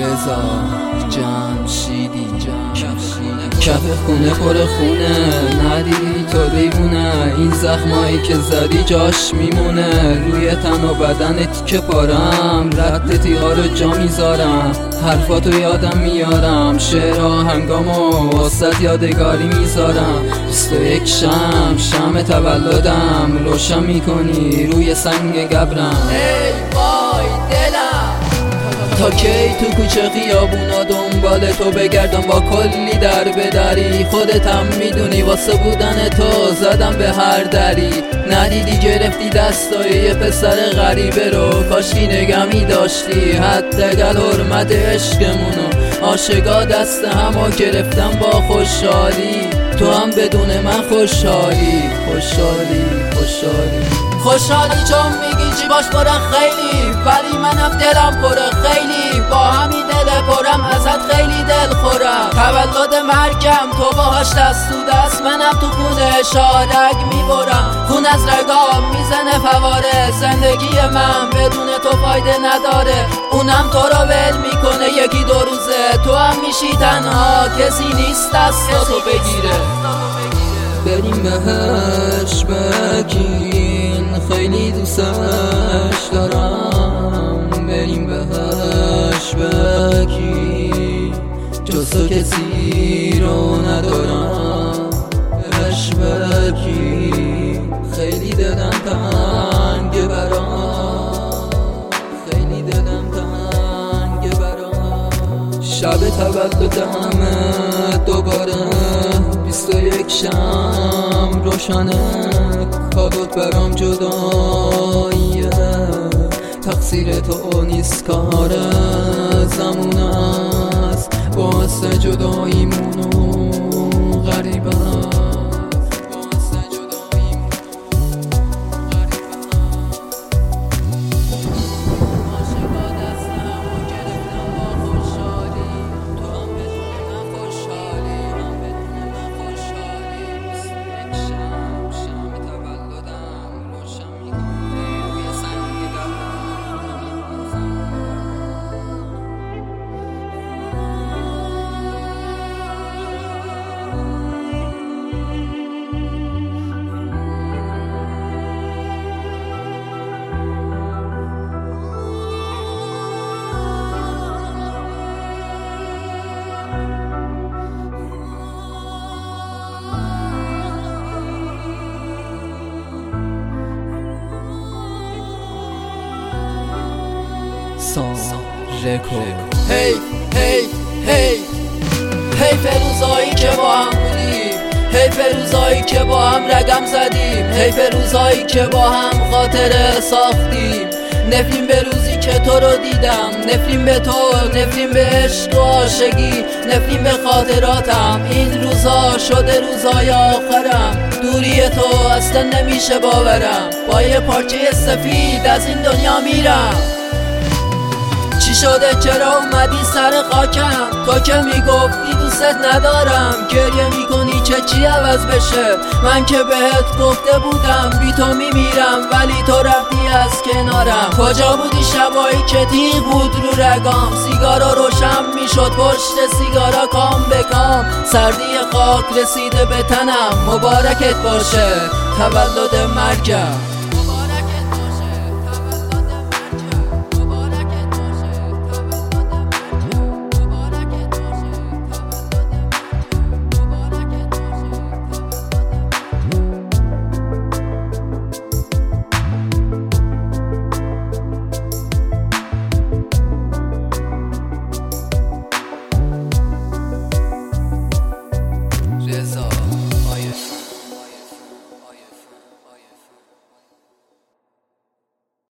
رضا جمشیدی کف خونه پر خونه، ندیدی تو دیوونه. این زخمایی که زدی جاش میمونه، روی تن و بدنت که پارم، رد تیغا رو جا میذارم، حرفاتو یادم میارم، شعر آهنگامو واسط یادگاری میذارم. 21 شم تولدم، روشن میکنی روی سنگ قبرم. ای وای دلم، تا کی تو کوچه خیابونا دنبال تو بگردم، با کلی در بدری، خودتم میدونی واسه بودن تو زدم به هر دری. ندیدی گرفتی دستای یه پسر غریبه رو، کاشکی نگمی داشتی حداقل حرمت عشقمونو. عاشقا دست همو گرفتم با خوشحالی، تو هم بدون من خوشحالی چون میگی چی باش پره خیلی، ولی منم دلم پره خیلی، با همین دل پرم ازت خیلی دل خورم. تولد مرگم تو باهاش دست تو دست، منم تو خونه شارک میبرم، خون از رگام میزنه فواره. زندگی من بدون تو فایده نداره، اونم تو رو ول میکنه یکی دو روزه. تو هم میشی تنها، کسی نیست دستاتو بگیره. بریم بهش بگین خیلی دوستش دارم، بریم بهش بگین جز تو کسی رو ندارم. بهش بگین خیلی دلم تنگه برام، خیلی دلم تنگه برام. شب تولدمه دوباره 21 شم روشنه، کادوت برام جداییه، تقصیر تو نیست کار زمان است، باعث جداییمونو غریبه. حیف روزایی که با هم بودیم، حیف روزایی که با هم رقم زدیم، حیف روزایی که با هم خاطره ساختیم. نفرین به روزی که تو رو دیدم، نفرین به تو، نفرین به عشق و عاشقی، نفرین به خاطراتم. این روزا شده روزای آخرم، دوری تو اصلا نمیشه باورم، با یه پارچه سفید از این دنیا میرم. چی شده چرا اومدی سر خاکم؟ تو که میگفتی دوست ندارم، گریه میکنی که چی عوض بشه؟ من که بهت گفته بودم بی تو میمیرم، ولی تو رفتی از کنارم. کجا بودی شبایی که تیغ بود رو رگام، سیگارا روشن میشد پشت سیگارا کام به کام، سردی خاک رسیده به تنم. مبارکت باشه تولد مرگم.